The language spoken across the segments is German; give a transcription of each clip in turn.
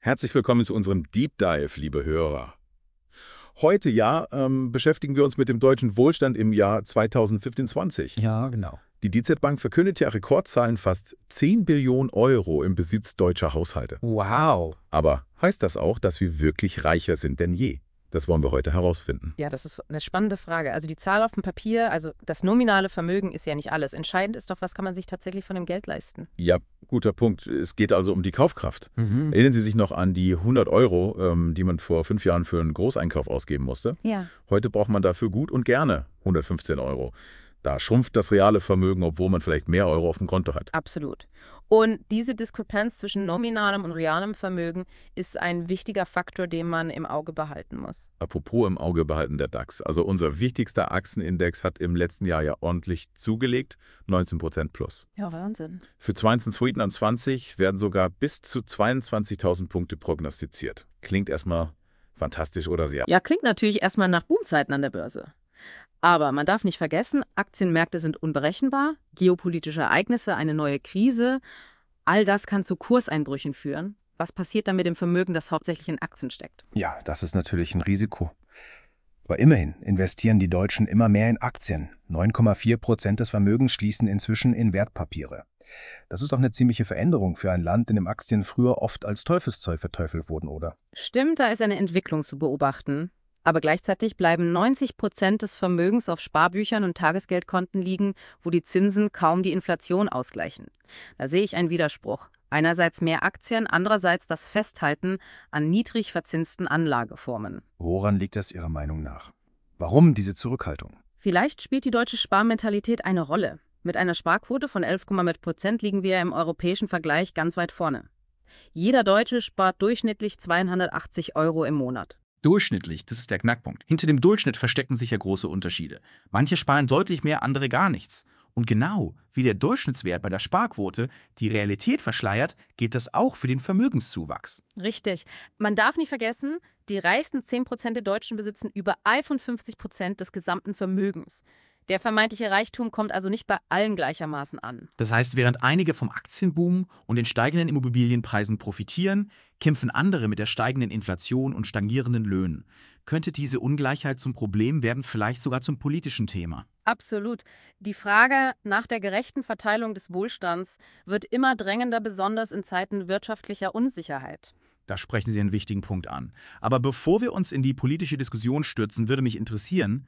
Herzlich willkommen zu unserem Deep Dive, liebe Hörer. Heute beschäftigen wir uns mit dem deutschen Wohlstand im Jahr 2025. Ja, genau. Die DZ Bank verkündet ja Rekordzahlen, fast 10 Billionen Euro im Besitz deutscher Haushalte. Wow. Aber heißt das auch, dass wir wirklich reicher sind denn je? Das wollen wir heute herausfinden. Ja, das ist eine spannende Frage. Also die Zahl auf dem Papier, also das nominale Vermögen ist ja nicht alles. Entscheidend ist doch, was kann man sich tatsächlich von dem Geld leisten? Ja, guter Punkt. Es geht also um die Kaufkraft. Mhm. Erinnern Sie sich noch an die 100 Euro, die man vor 5 Jahren für einen Großeinkauf ausgeben musste? Ja. Heute braucht man dafür gut und gerne 115 Euro. Da schrumpft das reale Vermögen, obwohl man vielleicht mehr Euro auf dem Konto hat. Absolut. Und diese Diskrepanz zwischen nominalem und realem Vermögen ist ein wichtiger Faktor, den man im Auge behalten muss. Apropos im Auge behalten, der DAX. Also unser wichtigster Aktienindex hat im letzten Jahr ja ordentlich zugelegt, 19% plus. Ja, Wahnsinn. Für 2022 werden sogar bis zu 22.000 Punkte prognostiziert. Klingt erstmal fantastisch, oder sehr? Ja, klingt natürlich erstmal nach Boomzeiten an der Börse. Aber man darf nicht vergessen, Aktienmärkte sind unberechenbar, geopolitische Ereignisse, eine neue Krise, all das kann zu Kurseinbrüchen führen. Was passiert dann mit dem Vermögen, das hauptsächlich in Aktien steckt? Ja, das ist natürlich ein Risiko. Aber immerhin investieren die Deutschen immer mehr in Aktien. 9,4% des Vermögens schließen inzwischen in Wertpapiere. Das ist doch eine ziemliche Veränderung für ein Land, in dem Aktien früher oft als Teufelszeug verteufelt wurden, oder? Stimmt, da ist eine Entwicklung zu beobachten. Aber gleichzeitig bleiben 90% des Vermögens auf Sparbüchern und Tagesgeldkonten liegen, wo die Zinsen kaum die Inflation ausgleichen. Da sehe ich einen Widerspruch. Einerseits mehr Aktien, andererseits das Festhalten an niedrig verzinsten Anlageformen. Woran liegt das Ihrer Meinung nach? Warum diese Zurückhaltung? Vielleicht spielt die deutsche Sparmentalität eine Rolle. Mit einer Sparquote von 11,mit% liegen wir im europäischen Vergleich ganz weit vorne. Jeder Deutsche spart durchschnittlich 280 Euro im Monat. Durchschnittlich, das ist der Knackpunkt. Hinter dem Durchschnitt verstecken sich ja große Unterschiede. Manche sparen deutlich mehr, andere gar nichts. Und genau wie der Durchschnittswert bei der Sparquote die Realität verschleiert, gilt das auch für den Vermögenszuwachs. Richtig. Man darf nicht vergessen, die reichsten 10% der Deutschen besitzen über 51% des gesamten Vermögens. Der vermeintliche Reichtum kommt also nicht bei allen gleichermaßen an. Das heißt, während einige vom Aktienboom und den steigenden Immobilienpreisen profitieren, kämpfen andere mit der steigenden Inflation und stagnierenden Löhnen. Könnte diese Ungleichheit zum Problem werden, vielleicht sogar zum politischen Thema? Absolut. Die Frage nach der gerechten Verteilung des Wohlstands wird immer drängender, besonders in Zeiten wirtschaftlicher Unsicherheit. Da sprechen Sie einen wichtigen Punkt an. Aber bevor wir uns in die politische Diskussion stürzen, würde mich interessieren,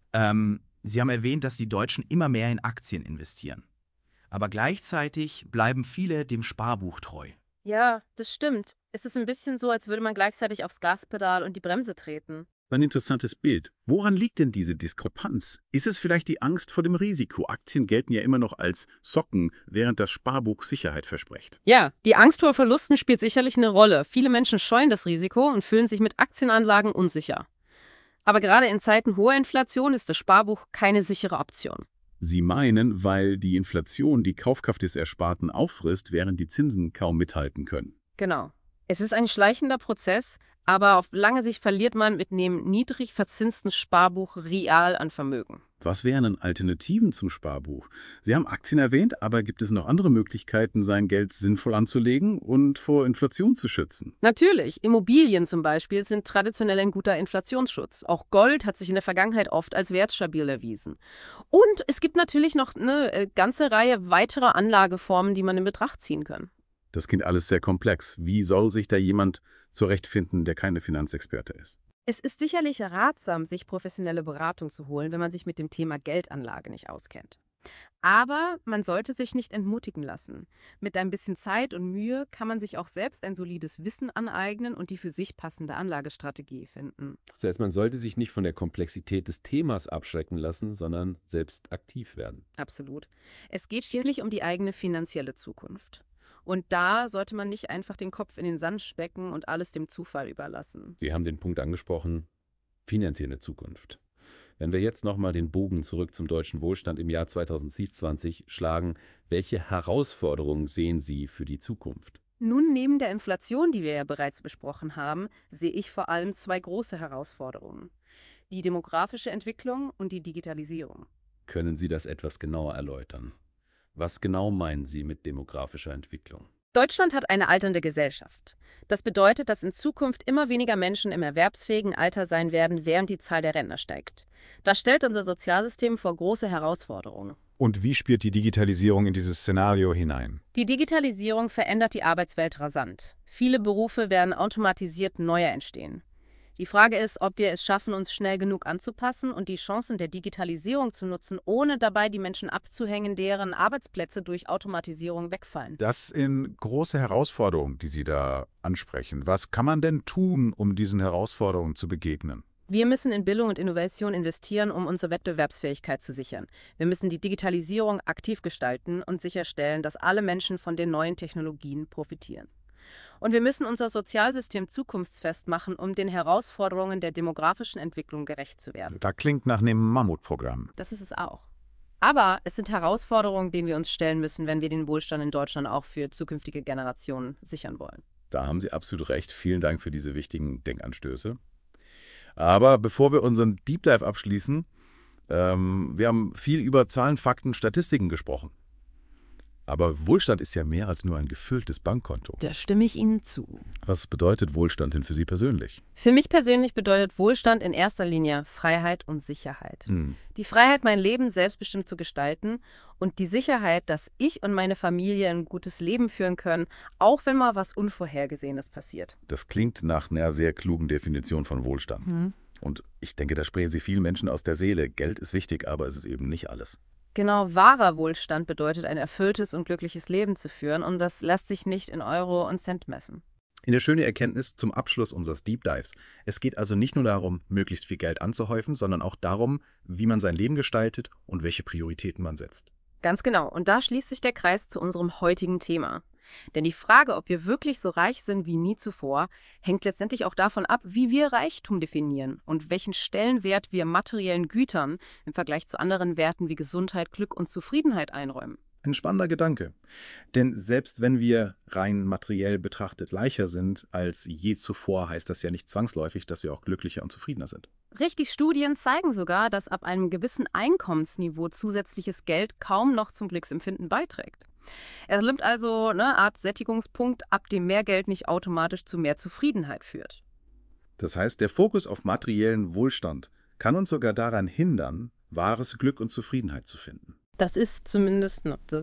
Sie haben erwähnt, dass die Deutschen immer mehr in Aktien investieren. Aber gleichzeitig bleiben viele dem Sparbuch treu. Ja, das stimmt. Es ist ein bisschen so, als würde man gleichzeitig aufs Gaspedal und die Bremse treten. Ein interessantes Bild. Woran liegt denn diese Diskrepanz? Ist es vielleicht die Angst vor dem Risiko? Aktien gelten ja immer noch als Socken, während das Sparbuch Sicherheit verspricht. Ja, die Angst vor Verlusten spielt sicherlich eine Rolle. Viele Menschen scheuen das Risiko und fühlen sich mit Aktienanlagen unsicher. Aber gerade in Zeiten hoher Inflation ist das Sparbuch keine sichere Option. Sie meinen, weil die Inflation die Kaufkraft des Ersparten auffrisst, während die Zinsen kaum mithalten können. Genau. Es ist ein schleichender Prozess, aber auf lange Sicht verliert man mit dem niedrig verzinsten Sparbuch real an Vermögen. Was wären denn Alternativen zum Sparbuch? Sie haben Aktien erwähnt, aber gibt es noch andere Möglichkeiten, sein Geld sinnvoll anzulegen und vor Inflation zu schützen? Natürlich, Immobilien zum Beispiel sind traditionell ein guter Inflationsschutz. Auch Gold hat sich in der Vergangenheit oft als wertstabil erwiesen. Und es gibt natürlich noch eine ganze Reihe weiterer Anlageformen, die man in Betracht ziehen kann. Das klingt alles sehr komplex. Wie soll sich da jemand zurechtfinden, der keine Finanzexperte ist? Es ist sicherlich ratsam, sich professionelle Beratung zu holen, wenn man sich mit dem Thema Geldanlage nicht auskennt. Aber man sollte sich nicht entmutigen lassen. Mit ein bisschen Zeit und Mühe kann man sich auch selbst ein solides Wissen aneignen und die für sich passende Anlagestrategie finden. Das heißt, man sollte sich nicht von der Komplexität des Themas abschrecken lassen, sondern selbst aktiv werden. Absolut. Es geht schließlich um die eigene finanzielle Zukunft. Und da sollte man nicht einfach den Kopf in den Sand stecken und alles dem Zufall überlassen. Sie haben den Punkt angesprochen, finanzielle Zukunft. Wenn wir jetzt nochmal den Bogen zurück zum deutschen Wohlstand im Jahr 2027 schlagen, welche Herausforderungen sehen Sie für die Zukunft? Nun, neben der Inflation, die wir ja bereits besprochen haben, sehe ich vor allem zwei große Herausforderungen. Die demografische Entwicklung und die Digitalisierung. Können Sie das etwas genauer erläutern? Was genau meinen Sie mit demografischer Entwicklung? Deutschland hat eine alternde Gesellschaft. Das bedeutet, dass in Zukunft immer weniger Menschen im erwerbsfähigen Alter sein werden, während die Zahl der Rentner steigt. Das stellt unser Sozialsystem vor große Herausforderungen. Und wie spielt die Digitalisierung in dieses Szenario hinein? Die Digitalisierung verändert die Arbeitswelt rasant. Viele Berufe werden automatisiert neuer entstehen. Die Frage ist, ob wir es schaffen, uns schnell genug anzupassen und die Chancen der Digitalisierung zu nutzen, ohne dabei die Menschen abzuhängen, deren Arbeitsplätze durch Automatisierung wegfallen. Das sind große Herausforderungen, die Sie da ansprechen. Was kann man denn tun, um diesen Herausforderungen zu begegnen? Wir müssen in Bildung und Innovation investieren, um unsere Wettbewerbsfähigkeit zu sichern. Wir müssen die Digitalisierung aktiv gestalten und sicherstellen, dass alle Menschen von den neuen Technologien profitieren. Und wir müssen unser Sozialsystem zukunftsfest machen, um den Herausforderungen der demografischen Entwicklung gerecht zu werden. Da klingt nach einem Mammutprogramm. Das ist es auch. Aber es sind Herausforderungen, denen wir uns stellen müssen, wenn wir den Wohlstand in Deutschland auch für zukünftige Generationen sichern wollen. Da haben Sie absolut recht. Vielen Dank für diese wichtigen Denkanstöße. Aber bevor wir unseren Deep Dive abschließen, wir haben viel über Zahlen, Fakten, Statistiken gesprochen. Aber Wohlstand ist ja mehr als nur ein gefülltes Bankkonto. Da stimme ich Ihnen zu. Was bedeutet Wohlstand denn für Sie persönlich? Für mich persönlich bedeutet Wohlstand in erster Linie Freiheit und Sicherheit. Die Freiheit, mein Leben selbstbestimmt zu gestalten und die Sicherheit, dass ich und meine Familie ein gutes Leben führen können, auch wenn mal was Unvorhergesehenes passiert. Das klingt nach einer sehr klugen Definition von Wohlstand. Und ich denke, da sprechen Sie vielen Menschen aus der Seele. Geld ist wichtig, aber es ist eben nicht alles. Genau, wahrer Wohlstand bedeutet, ein erfülltes und glückliches Leben zu führen und das lässt sich nicht in Euro und Cent messen. Eine schöne Erkenntnis zum Abschluss unseres Deep Dives. Es geht also nicht nur darum, möglichst viel Geld anzuhäufen, sondern auch darum, wie man sein Leben gestaltet und welche Prioritäten man setzt. Ganz genau. Und da schließt sich der Kreis zu unserem heutigen Thema. Denn die Frage, ob wir wirklich so reich sind wie nie zuvor, hängt letztendlich auch davon ab, wie wir Reichtum definieren und welchen Stellenwert wir materiellen Gütern im Vergleich zu anderen Werten wie Gesundheit, Glück und Zufriedenheit einräumen. Ein spannender Gedanke. Denn selbst wenn wir rein materiell betrachtet reicher sind als je zuvor, heißt das ja nicht zwangsläufig, dass wir auch glücklicher und zufriedener sind. Richtig, Studien zeigen sogar, dass ab einem gewissen Einkommensniveau zusätzliches Geld kaum noch zum Glücksempfinden beiträgt. Es nimmt also eine Art Sättigungspunkt, ab dem mehr Geld nicht automatisch zu mehr Zufriedenheit führt. Das heißt, der Fokus auf materiellen Wohlstand kann uns sogar daran hindern, wahres Glück und Zufriedenheit zu finden. Das ist zumindest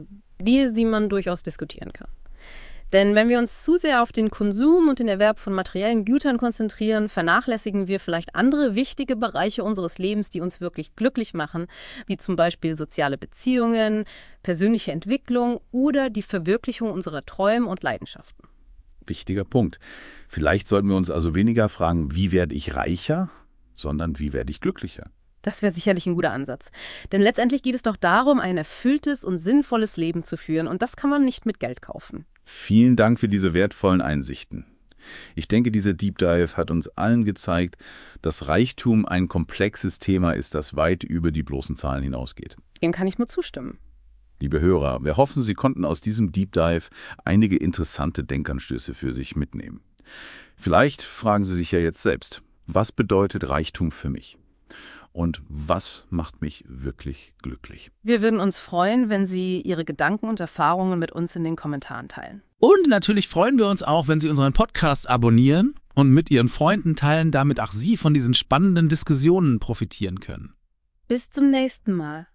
die man durchaus diskutieren kann. Denn wenn wir uns zu sehr auf den Konsum und den Erwerb von materiellen Gütern konzentrieren, vernachlässigen wir vielleicht andere wichtige Bereiche unseres Lebens, die uns wirklich glücklich machen, wie zum Beispiel soziale Beziehungen, persönliche Entwicklung oder die Verwirklichung unserer Träume und Leidenschaften. Wichtiger Punkt. Vielleicht sollten wir uns also weniger fragen, wie werde ich reicher, sondern wie werde ich glücklicher. Das wäre sicherlich ein guter Ansatz. Denn letztendlich geht es doch darum, ein erfülltes und sinnvolles Leben zu führen. Und das kann man nicht mit Geld kaufen. Vielen Dank für diese wertvollen Einsichten. Ich denke, dieser Deep Dive hat uns allen gezeigt, dass Reichtum ein komplexes Thema ist, das weit über die bloßen Zahlen hinausgeht. Dem kann ich nur zustimmen. Liebe Hörer, wir hoffen, Sie konnten aus diesem Deep Dive einige interessante Denkanstöße für sich mitnehmen. Vielleicht fragen Sie sich ja jetzt selbst, was bedeutet Reichtum für mich? Und was macht mich wirklich glücklich? Wir würden uns freuen, wenn Sie Ihre Gedanken und Erfahrungen mit uns in den Kommentaren teilen. Und natürlich freuen wir uns auch, wenn Sie unseren Podcast abonnieren und mit Ihren Freunden teilen, damit auch Sie von diesen spannenden Diskussionen profitieren können. Bis zum nächsten Mal.